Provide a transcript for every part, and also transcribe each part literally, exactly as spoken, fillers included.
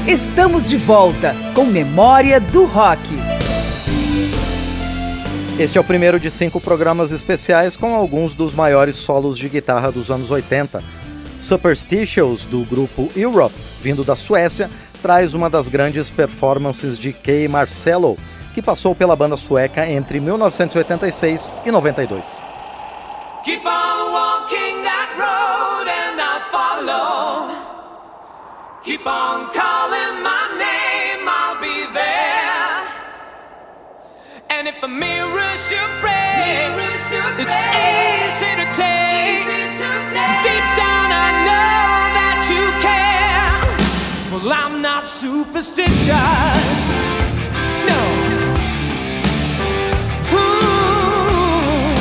Estamos de volta com Memória do Rock. Este é o primeiro de cinco programas especiais com alguns dos maiores solos de guitarra dos anos oitenta. Superstitious, do grupo Europe, vindo da Suécia, traz uma das grandes performances de Kay Marcello, que passou pela banda sueca entre mil novecentos e oitenta e seis e noventa e dois. Keep on walking that road and I'll follow. Keep on calling my name, I'll be there. And if a mirror should break, it's easy to take. Deep down I know that you care. Well, I'm not superstitious, no. Ooh.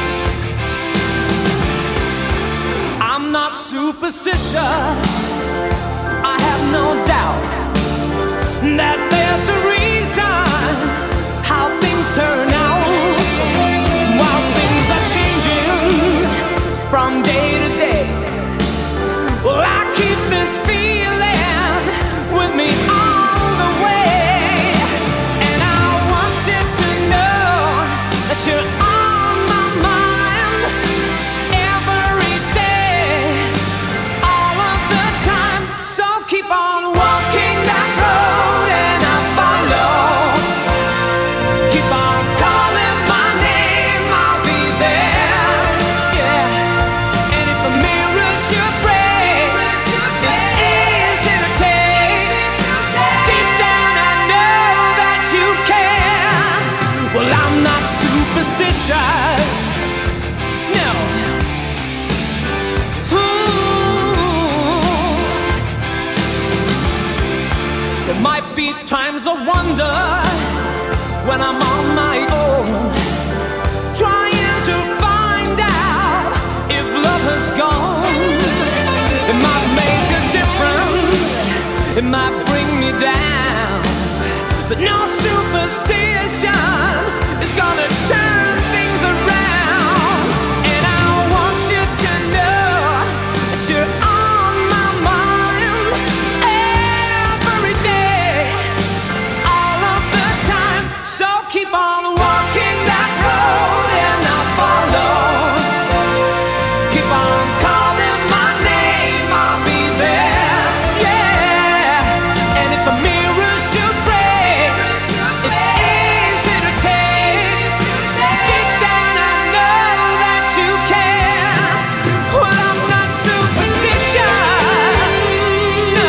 I'm not superstitious. I have no doubt that there's a reason how things turn out, while things are changing from day to day. Well, I keep this feeling with me all the way, and I want you to know that you're on my mind every day, all of the time. So keep on walking that road and I'll follow. Keep on calling my name, I'll be there. Yeah. And if a mirror should break, it's easy to take. Deep down I know that you care. Well, I'm not superstitious, no. There might be times of wonder when I'm on my own, trying to find out if love has gone. It might make a difference, it might bring me down, but no superstition is gonna turn things around. And I want you to know that you're on my mind every day, all of the time. So keep on walking that road and I'll follow. Keep on calling my name, I'll be there. Yeah. And if a mirror should break, it's easy to take. Deep down I know that you care. Well, I'm not superstitious, no.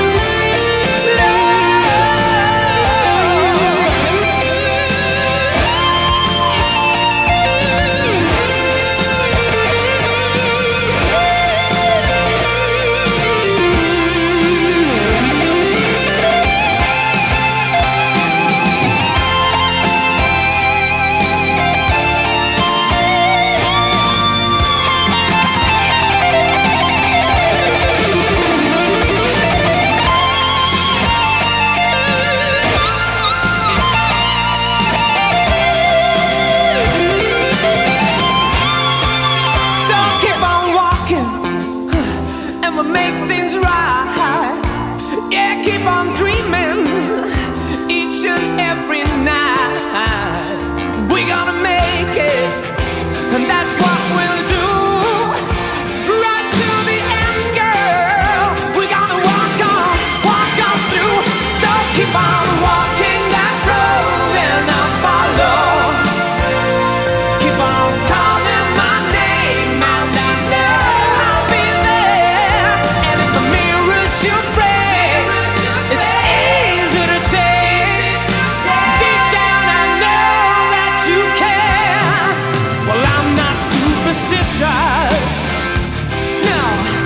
So keep on walking, and we'll make things right. Yeah, keep on dreaming each and every night. We're gonna make it, and that's what we'll do. Right to the end, girl. We're gonna walk on, walk on through. So keep on walking that road and I'll follow. Keep on calling my name, and I know I'll be there. And if the mirror should break, it's easy to take. Deep down I know that you care. Well, I'm not superstitious, no.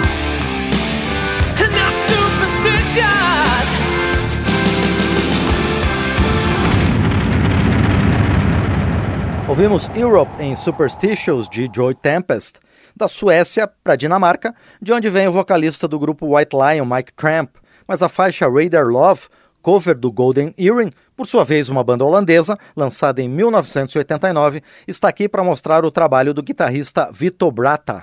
Not superstitious. Ouvimos Europe em Superstitious, de Joy Tempest, da Suécia para Dinamarca, de onde vem o vocalista do grupo White Lion, Mike Tramp, mas a faixa Radar Love, cover do Golden Earring, por sua vez uma banda holandesa, lançada em mil novecentos e oitenta e nove, está aqui para mostrar o trabalho do guitarrista Vito Bratta.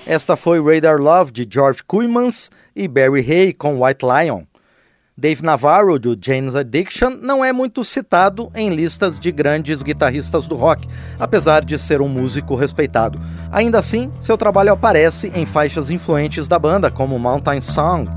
Esta foi Radar Love, de George Kooymans e Barry Hay, com White Lion. Dave Navarro, do Jane's Addiction, não é muito citado em listas de grandes guitarristas do rock, apesar de ser um músico respeitado. Ainda assim, seu trabalho aparece em faixas influentes da banda, como Mountain Song.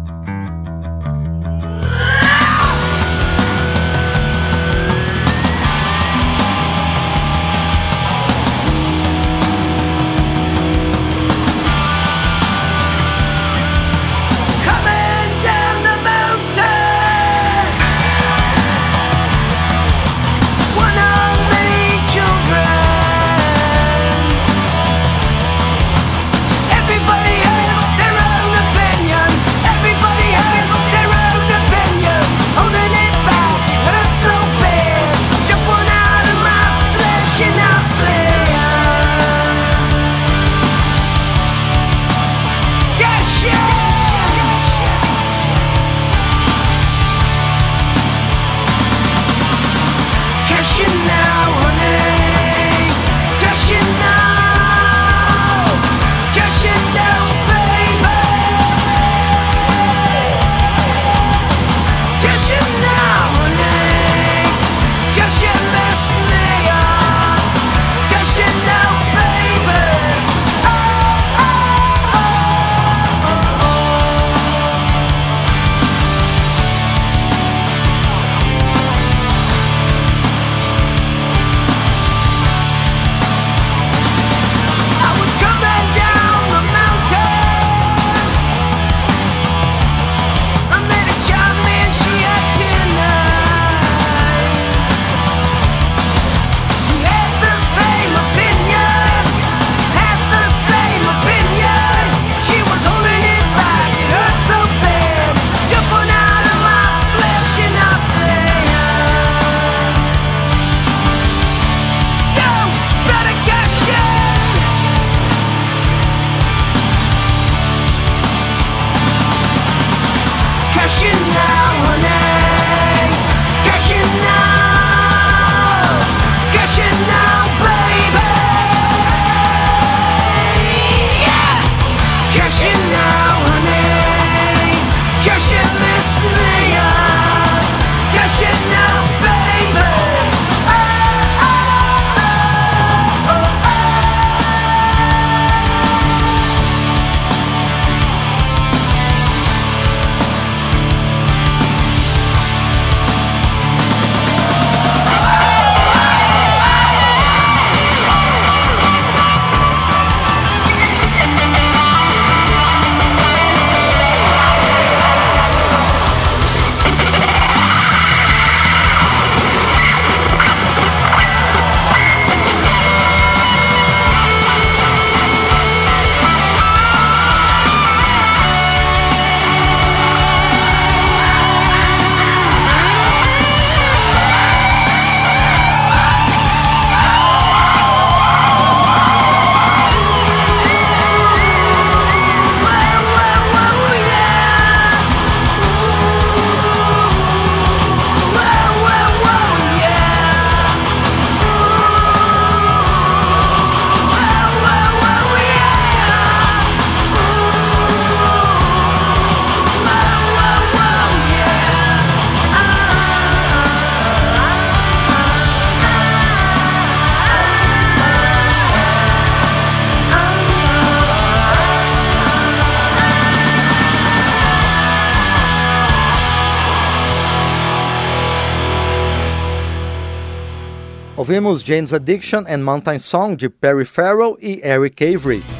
Ouvimos Jane's Addiction and Mountain Song, de Perry Farrell e Eric Avery.